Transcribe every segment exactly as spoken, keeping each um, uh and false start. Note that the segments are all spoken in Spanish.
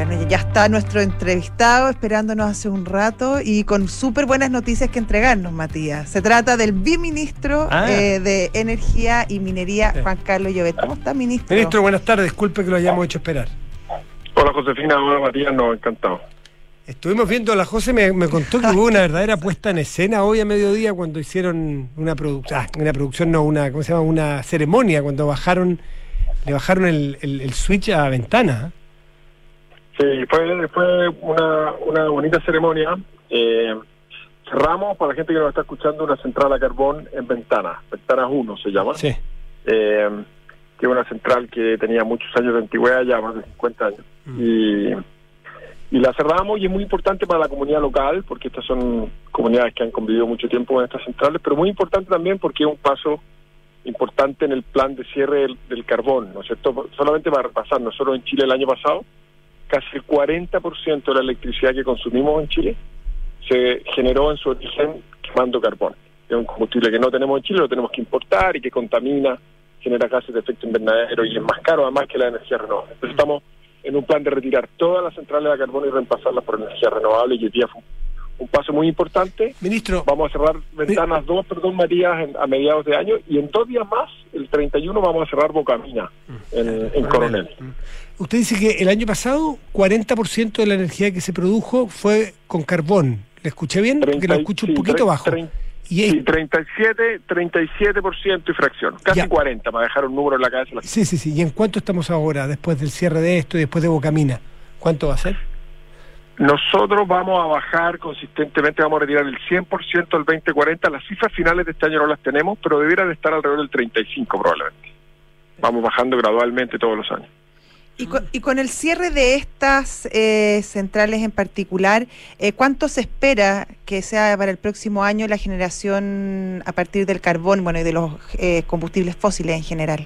Bueno, ya está nuestro entrevistado esperándonos hace un rato y con súper buenas noticias que entregarnos, Matías. Se trata del viceministro ah. eh, de Energía y Minería, Juan Carlos Llobet. ¿Cómo está, ministro? Ministro, buenas tardes. Disculpe que lo hayamos hecho esperar. Hola, Josefina. Hola, Matías. No, encantado. Estuvimos viendo, la José me, me contó que hubo una verdadera puesta en escena hoy a mediodía cuando hicieron una producción, ah, una producción, no, una, ¿cómo se llama? Una ceremonia, cuando bajaron, le bajaron el, el, el switch a Ventana. Sí, fue, fue una, una bonita ceremonia. Eh, cerramos, para la gente que nos está escuchando, una central a carbón en Ventana. Ventanas uno se llama. Sí. Eh, que es una central que tenía muchos años de antigüedad, ya más de cincuenta años. Mm. Y, y la cerramos, y es muy importante para la comunidad local, porque estas son comunidades que han convivido mucho tiempo en estas centrales, pero muy importante también porque es un paso importante en el plan de cierre del, del carbón, ¿no es cierto? Solamente para repasar, nosotros en Chile el año pasado, casi el cuarenta por ciento de la electricidad que consumimos en Chile se generó en su origen quemando carbón. Es un combustible que no tenemos en Chile, lo tenemos que importar y que contamina, genera gases de efecto invernadero y es más caro además que la energía renovable. Entonces estamos en un plan de retirar todas las centrales de carbón y reemplazarlas por energía renovable, y hoy día fue un paso muy importante. Ministro, vamos a cerrar Ventanas dos, perdón, Matías, en, a mediados de año, y en dos días más, el treinta y uno, vamos a cerrar Bocamina en, en Coronel. Usted dice que el año pasado cuarenta por ciento de la energía que se produjo fue con carbón. ¿Le escuché bien? Porque lo escucho un poquito bajo. Y sí, treinta y siete por ciento y fracción, casi ya. cuarenta, para dejar un número en la cabeza. Sí, sí, sí. ¿Y en cuánto estamos ahora, después del cierre de esto y después de Bocamina? ¿Cuánto va a ser? Nosotros vamos a bajar consistentemente, vamos a retirar el cien por ciento al veinte cuarenta. Las cifras finales de este año no las tenemos, pero deberían de estar alrededor del treinta y cinco probablemente. Vamos bajando gradualmente todos los años. Y con, y con el cierre de estas eh, centrales en particular, eh, ¿cuánto se espera que sea para el próximo año la generación a partir del carbón, bueno, y de los eh, combustibles fósiles en general?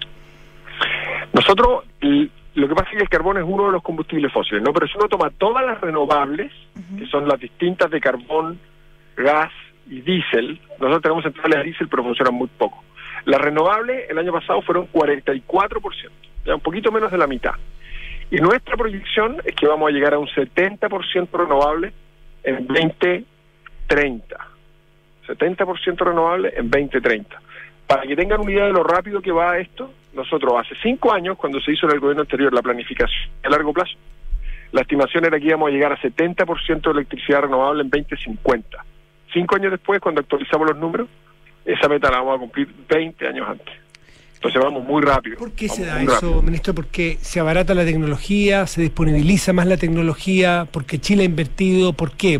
Nosotros, y, lo que pasa es que el carbón es uno de los combustibles fósiles, ¿no? Pero si uno toma todas las renovables, uh-huh. que son las distintas de carbón, gas y diésel, nosotros tenemos centrales de diésel, pero funcionan muy poco. Las renovables el año pasado fueron cuarenta y cuatro por ciento, ya un poquito menos de la mitad. Y nuestra proyección es que vamos a llegar a un setenta por ciento renovable en veinte treinta. setenta por ciento renovable en veinte treinta. Para que tengan una idea de lo rápido que va esto, nosotros hace cinco años, cuando se hizo en el gobierno anterior la planificación a largo plazo, la estimación era que íbamos a llegar a setenta por ciento de electricidad renovable en veinte cincuenta. Cinco años después, cuando actualizamos los números, esa meta la vamos a cumplir veinte años antes. Entonces vamos muy rápido. ¿Por qué vamos se da eso, rápido. Ministro? ¿Porque se abarata la tecnología, se disponibiliza más la tecnología, porque Chile ha invertido? ¿Por qué?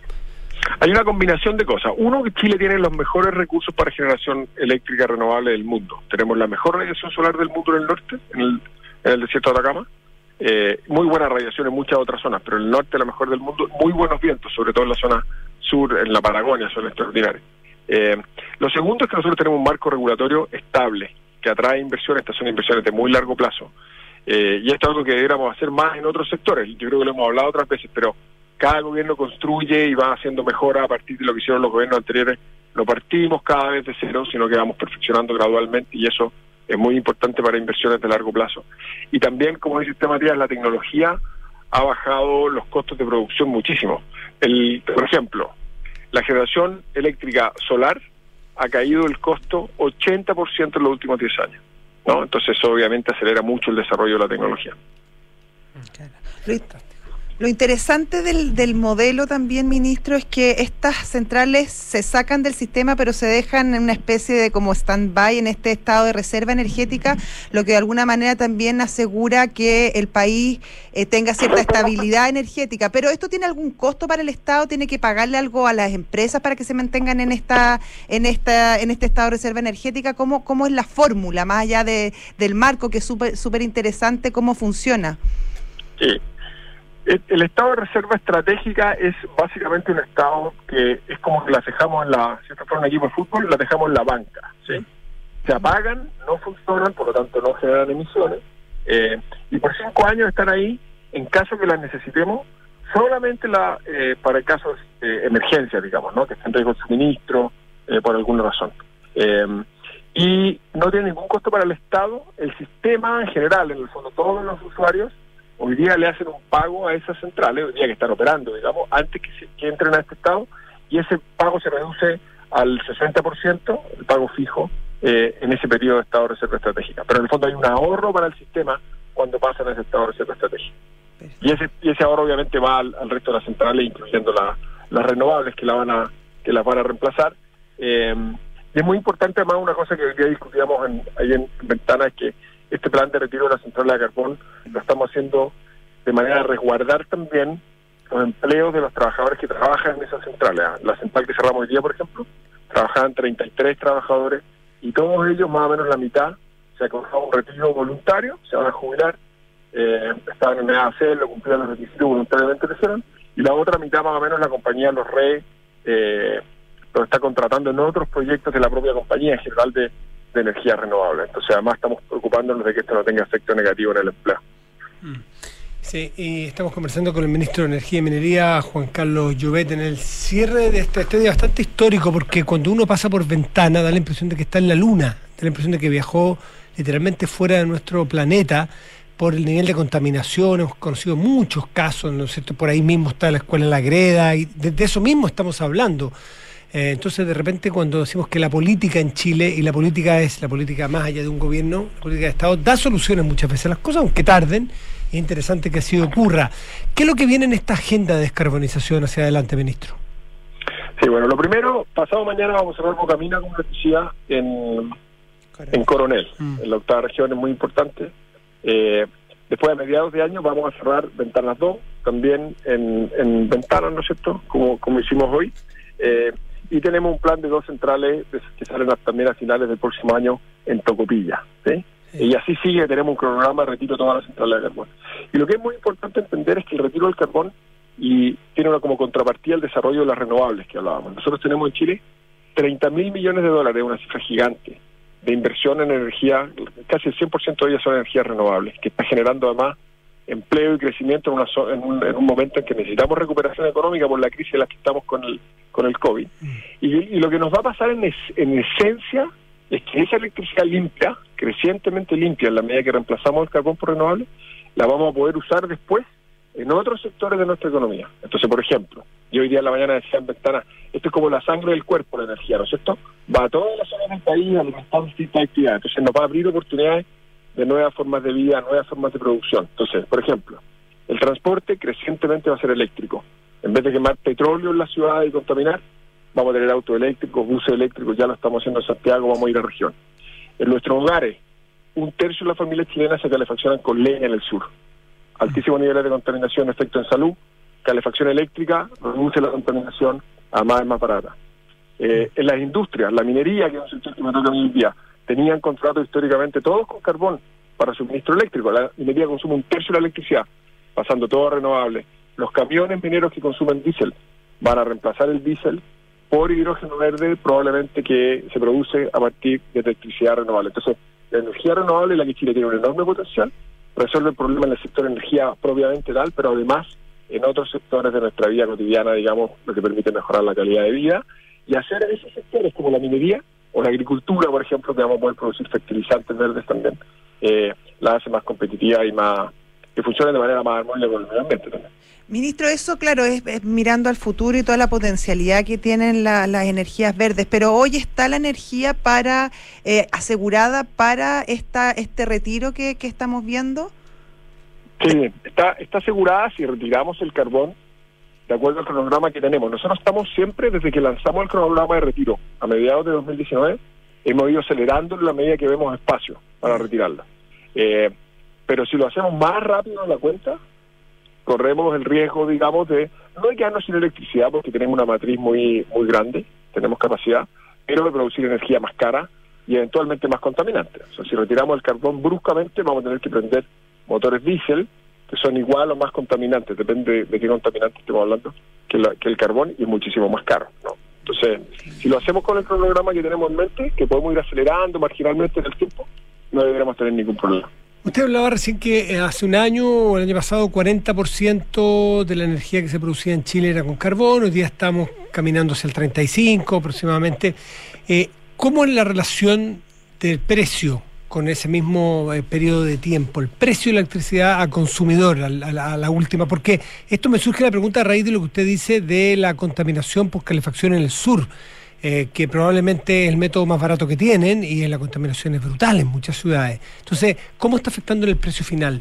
Hay una combinación de cosas. Uno, que Chile tiene los mejores recursos para generación eléctrica renovable del mundo. Tenemos la mejor radiación solar del mundo en el norte, en el, en el desierto de Atacama. Eh, muy buena radiación en muchas otras zonas, pero en el norte la mejor del mundo. Muy buenos vientos, sobre todo en la zona sur, en la Patagonia, son extraordinarios. Eh, lo segundo es que nosotros tenemos un marco regulatorio estable, que atrae inversiones. Estas son inversiones de muy largo plazo. Eh, y esto es algo que deberíamos hacer más en otros sectores. Yo creo que lo hemos hablado otras veces, pero cada gobierno construye y va haciendo mejora a partir de lo que hicieron los gobiernos anteriores. No partimos cada vez de cero, sino que vamos perfeccionando gradualmente, y eso es muy importante para inversiones de largo plazo. Y también, como dice usted, Matías, la tecnología ha bajado los costos de producción muchísimo. El, por ejemplo, la generación eléctrica solar ha caído el costo ochenta por ciento en los últimos diez años, ¿no? Entonces eso obviamente acelera mucho el desarrollo de la tecnología. Claro. Lo interesante del, del modelo también, ministro, es que estas centrales se sacan del sistema, pero se dejan en una especie de como stand-by, en este estado de reserva energética, lo que de alguna manera también asegura que el país eh, tenga cierta estabilidad energética. Pero ¿esto tiene algún costo para el Estado? ¿Tiene que pagarle algo a las empresas para que se mantengan en esta en esta en este estado de reserva energética? ¿Cómo, cómo es la fórmula, más allá de del marco, que es súper súper interesante, cómo funciona? Sí. El estado de reserva estratégica es básicamente un estado que es como que las dejamos en la, si esto fuera un equipo de fútbol, las dejamos en la banca, ¿sí? Se apagan, no funcionan, por lo tanto no generan emisiones, eh, y por cinco años están ahí en caso que las necesitemos, solamente la eh, para casos de eh, emergencia, digamos, ¿no? Que estén en riesgo de suministro, eh, por alguna razón. Eh, y no tiene ningún costo para el Estado. El sistema en general, en el fondo, todos los usuarios hoy día le hacen un pago a esas centrales, hoy día que están operando, digamos, antes que, se, que entren a este estado, y ese pago se reduce al sesenta por ciento, el pago fijo, eh, en ese periodo de estado de reserva estratégica. Pero en el fondo hay un ahorro para el sistema cuando pasan a ese estado de reserva estratégica. Y ese, y ese ahorro obviamente va al, al resto de las centrales, incluyendo la, las renovables que la van a que las van a reemplazar. Eh, y es muy importante además una cosa que hoy día discutíamos en, ahí en Ventana, es que este plan de retiro de las centrales de carbón lo estamos haciendo de manera de resguardar también los empleos de los trabajadores que trabajan en esas centrales. La central que cerramos hoy día, por ejemplo, trabajaban treinta y tres trabajadores y todos ellos, más o menos la mitad, se acordó un retiro voluntario, se van a jubilar, eh, estaban en edad de hacerlo, cumplían los requisitos voluntariamente que hicieron, y la otra mitad más o menos la compañía los re eh, los está contratando en otros proyectos de la propia compañía en general de, de energía renovable. Entonces además estamos preocupándonos de que esto no tenga efecto negativo en el empleo. Mm. Sí, y estamos conversando con el ministro de Energía y Minería, Juan Carlos Llobet, en el cierre de este estadio bastante histórico, porque cuando uno pasa por Ventana da la impresión de que está en la luna, da la impresión de que viajó literalmente fuera de nuestro planeta por el nivel de contaminación. Hemos conocido muchos casos, ¿no es cierto? Por ahí mismo está la escuela La Greda, y de, de eso mismo estamos hablando. Eh, entonces, de repente, cuando decimos que la política en Chile, y la política es la política más allá de un gobierno, la política de Estado, da soluciones muchas veces a las cosas, aunque tarden. Es interesante que así ocurra. ¿Qué es lo que viene en esta agenda de descarbonización hacia adelante, ministro? Sí, bueno, lo primero, pasado mañana vamos a cerrar Bocamina con electricidad en, en Coronel, mm. en la octava región, es muy importante. Eh, después, a mediados de año, vamos a cerrar Ventanas dos, también en, en Ventanas, ¿no es cierto?, como, como hicimos hoy. Eh, y tenemos un plan de dos centrales que salen también a finales del próximo año en Tocopilla, ¿sí? Y así sigue, tenemos un cronograma de retiro de todas las centrales de carbón. Y lo que es muy importante entender es que el retiro del carbón y tiene una como contrapartida el desarrollo de las renovables que hablábamos. Nosotros tenemos en Chile treinta mil millones de dólares, una cifra gigante, de inversión en energía, casi el cien por ciento de ellas son energías renovables, que está generando además empleo y crecimiento en, una, en, un, en un momento en que necesitamos recuperación económica por la crisis en la que estamos con el con el COVID. Y, y lo que nos va a pasar en, es, en esencia es que esa electricidad limpia, crecientemente limpia, en la medida que reemplazamos el carbón por renovable, la vamos a poder usar después en otros sectores de nuestra economía. Entonces, por ejemplo, yo hoy día en la mañana decía en Ventana, esto es como la sangre del cuerpo, la energía, ¿no es cierto? Va a todas las zonas del país alimentando distintas actividades. Entonces nos va a abrir oportunidades de nuevas formas de vida, nuevas formas de producción. Entonces, por ejemplo, el transporte crecientemente va a ser eléctrico. En vez de quemar petróleo en la ciudad y contaminar, vamos a tener autos eléctricos, buses eléctricos, ya lo estamos haciendo en Santiago, vamos a ir a región. En nuestros hogares, un tercio de las familias chilenas se calefaccionan con leña en el sur. Altísimos niveles de contaminación, efecto en salud, calefacción eléctrica, reduce la contaminación, además es más barata. Eh, en las industrias, la minería, que es un sector que me toca a mí hoy día, tenían contratos históricamente todos con carbón para suministro eléctrico. La minería consume un tercio de la electricidad, pasando todo a renovables. Los camiones mineros que consumen diésel van a reemplazar el diésel por hidrógeno verde, probablemente que se produce a partir de electricidad renovable. Entonces, la energía renovable, la que Chile tiene un enorme potencial, resuelve el problema en el sector de energía propiamente tal, pero además en otros sectores de nuestra vida cotidiana, digamos, lo que permite mejorar la calidad de vida, y hacer en esos sectores como la minería o la agricultura, por ejemplo, que vamos a poder producir fertilizantes verdes también, eh, la hace más competitiva y más que funcione de manera más armónica con el medio ambiente también. Ministro, eso claro, es, es mirando al futuro y toda la potencialidad que tienen la, las energías verdes, pero hoy está la energía para eh, asegurada para esta este retiro que, que estamos viendo. Sí, está, está asegurada si retiramos el carbón de acuerdo al cronograma que tenemos. Nosotros estamos siempre, desde que lanzamos el cronograma de retiro a mediados de dos mil diecinueve, hemos ido acelerando en la medida que vemos espacio para retirarla. Eh, pero si lo hacemos más rápido en la cuenta, corremos el riesgo, digamos, de no de quedarnos sin electricidad, porque tenemos una matriz muy muy grande, tenemos capacidad, pero de producir energía más cara y eventualmente más contaminante. O sea, si retiramos el carbón bruscamente, vamos a tener que prender motores diésel, que son igual o más contaminantes, depende de qué contaminante estemos hablando, que, la, que el carbón, y es muchísimo más caro, ¿no? Entonces, si lo hacemos con el cronograma que tenemos en mente, que podemos ir acelerando marginalmente en el tiempo, no deberíamos tener ningún problema. Usted hablaba recién que hace un año o el año pasado cuarenta por ciento de la energía que se producía en Chile era con carbón, hoy día estamos caminando hacia el treinta y cinco por ciento aproximadamente. Eh, ¿Cómo es la relación del precio con ese mismo eh, periodo de tiempo, el precio de la electricidad a consumidor, a, a, a la última, porque esto me surge la pregunta a raíz de lo que usted dice de la contaminación por calefacción en el sur, eh, que probablemente es el método más barato que tienen y la contaminación es brutal en muchas ciudades. Entonces, ¿cómo está afectando en el precio final?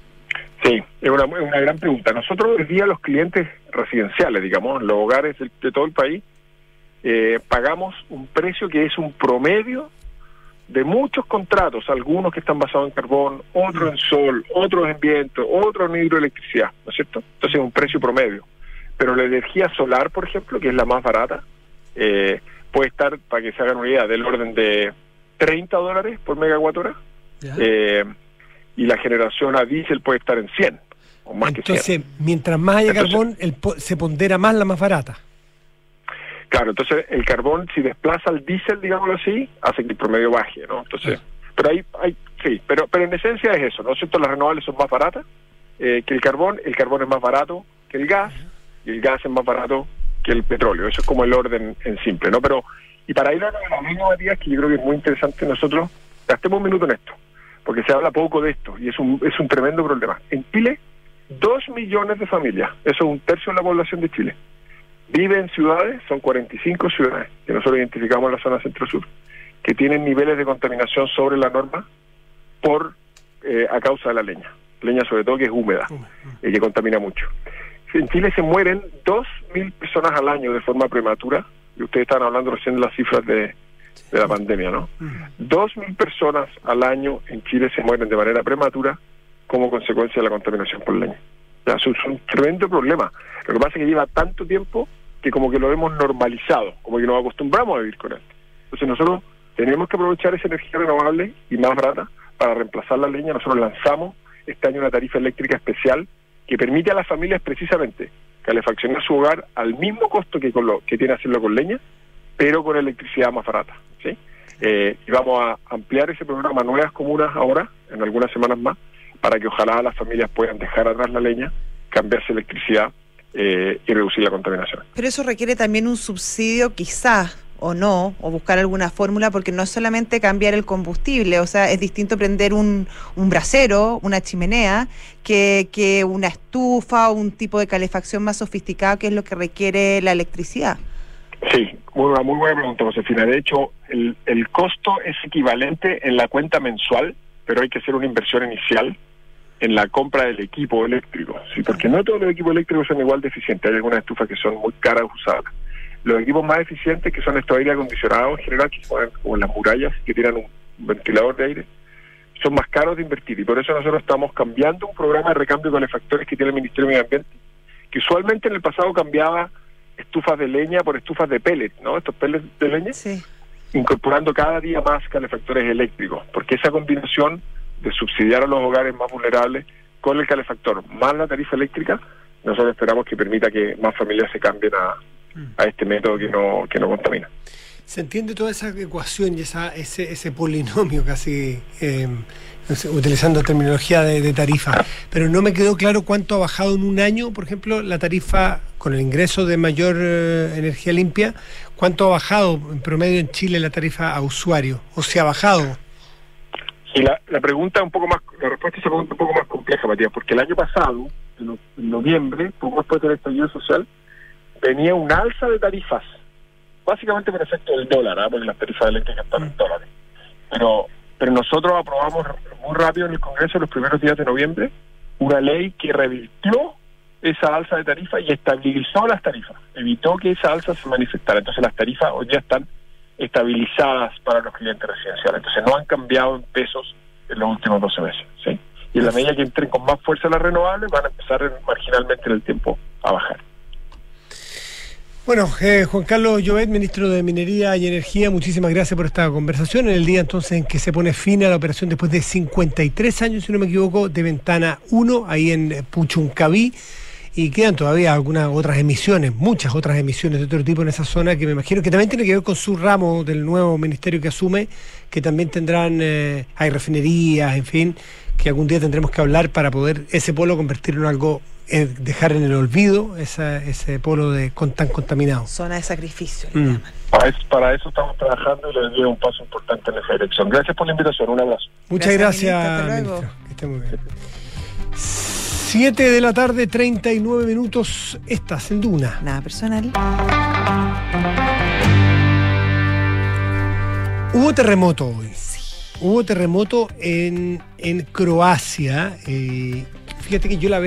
Sí, es una, una gran pregunta. Nosotros hoy día los clientes residenciales, digamos, los hogares de, de todo el país, eh, pagamos un precio que es un promedio de muchos contratos, algunos que están basados en carbón, otros en sol, otros en viento, otros en hidroelectricidad, ¿no es cierto? Entonces es un precio promedio. Pero la energía solar, por ejemplo, que es la más barata, eh, puede estar, para que se hagan una idea, del orden de treinta dólares por megawatt hora, eh, y la generación a diésel puede estar en cien, o más Entonces, que cien. mientras más haya Entonces, carbón, el, se pondera más la más barata. Claro, entonces el carbón, si desplaza el diésel, digámoslo así, hace que el promedio baje, ¿no? Entonces, sí. pero ahí, hay, sí, pero pero en esencia es eso, ¿no es cierto? Las renovables son más baratas eh, que el carbón, el carbón es más barato que el gas, y el gas es más barato que el petróleo. Eso es como el orden en simple, ¿no? Pero, y para ir a la línea, Matías, que yo creo que es muy interesante, nosotros gastemos un minuto en esto, porque se habla poco de esto, y es un, es un tremendo problema. En Chile, dos millones de familias, eso es un tercio de la población de Chile, vive en ciudades, son cuarenta y cinco ciudades, que nosotros identificamos en la zona centro-sur, que tienen niveles de contaminación sobre la norma por eh, a causa de la leña. Leña sobre todo que es húmeda, y que contamina mucho. En Chile se mueren dos mil personas al año de forma prematura, y ustedes estaban hablando recién de las cifras de, de la pandemia, ¿no? Dos mil personas al año en Chile se mueren de manera prematura como consecuencia de la contaminación por leña. O sea, eso es un tremendo problema. Lo que pasa es que lleva tanto tiempo que como que lo hemos normalizado, como que nos acostumbramos a vivir con él. Entonces nosotros tenemos que aprovechar esa energía renovable y más barata para reemplazar la leña. Nosotros lanzamos este año una tarifa eléctrica especial que permite a las familias precisamente calefaccionar su hogar al mismo costo que con lo que tiene hacerlo con leña, pero con electricidad más barata, ¿sí? Eh, y vamos a ampliar ese programa a nuevas comunas ahora, en algunas semanas más, para que ojalá las familias puedan dejar atrás la leña, cambiarse electricidad eh, y reducir la contaminación. Pero eso requiere también un subsidio, quizás, o no, o buscar alguna fórmula, porque no es solamente cambiar el combustible, o sea, es distinto prender un, un brasero, una chimenea, que, que una estufa o un tipo de calefacción más sofisticado, que es lo que requiere la electricidad. Sí, muy, muy buena pregunta, Josefina. De hecho, el, el costo es equivalente en la cuenta mensual, pero hay que hacer una inversión inicial en la compra del equipo eléctrico, sí, porque no todos los equipos eléctricos son igual de eficientes. Hay algunas estufas que son muy caras usadas. Los equipos más eficientes, que son estos aire acondicionados en general, que se ponen como en las murallas, que tienen un ventilador de aire, son más caros de invertir, y por eso nosotros estamos cambiando un programa de recambio de calefactores que tiene el Ministerio de Medio Ambiente, que usualmente en el pasado cambiaba estufas de leña por estufas de pellet, ¿no? Estos pellets de leña, sí, incorporando cada día más calefactores eléctricos, porque esa combinación de subsidiar a los hogares más vulnerables con el calefactor más la tarifa eléctrica, nosotros esperamos que permita que más familias se cambien a, a este método que no que no contamina. Se entiende toda esa ecuación y esa ese ese polinomio casi, eh, no sé, utilizando terminología de, de tarifa, pero no me quedó claro cuánto ha bajado en un año, por ejemplo, la tarifa con el ingreso de mayor eh, energía limpia, cuánto ha bajado en promedio en Chile la tarifa a usuario, o se ha bajado. Y la, la pregunta un poco más, la respuesta a esa pregunta es un poco más compleja, Matías, porque el año pasado, en, en noviembre, poco después del estallido social, venía un alza de tarifas, básicamente por efecto del dólar, ¿eh? Porque las tarifas eléctricas están en dólares. Pero, pero nosotros aprobamos muy rápido en el Congreso, los primeros días de noviembre, una ley que revirtió esa alza de tarifas y estabilizó las tarifas, evitó que esa alza se manifestara. Entonces las tarifas hoy día están estabilizadas para los clientes residenciales, entonces no han cambiado en pesos en los últimos doce meses, ¿sí? Y en la medida que entren con más fuerza las renovables, van a empezar marginalmente en el tiempo a bajar. Bueno, eh, Juan Carlos Llobet, ministro de Minería y Energía, muchísimas gracias por esta conversación en el día entonces en que se pone fin a la operación después de cincuenta y tres años, si no me equivoco, de Ventana uno, ahí en Puchuncaví. Y quedan todavía algunas otras emisiones, muchas otras emisiones de otro tipo en esa zona, que me imagino que también tiene que ver con su ramo del nuevo ministerio que asume, que también tendrán, eh, hay refinerías, en fin, que algún día tendremos que hablar para poder ese polo convertirlo en algo eh, dejar en el olvido esa, ese polo de con, tan contaminado. Zona de sacrificio, le Mm. llaman. Para eso, para eso estamos trabajando y les doy un paso importante en esa dirección. Gracias por la invitación, un abrazo. Muchas Gracias, gracias, ministro. Hasta luego. ministro. Que esté muy bien. siete de la tarde, treinta y nueve minutos. Estás en Duna. Nada personal. Hubo terremoto hoy. Hubo terremoto en, en Croacia. Eh, fíjate que yo la vez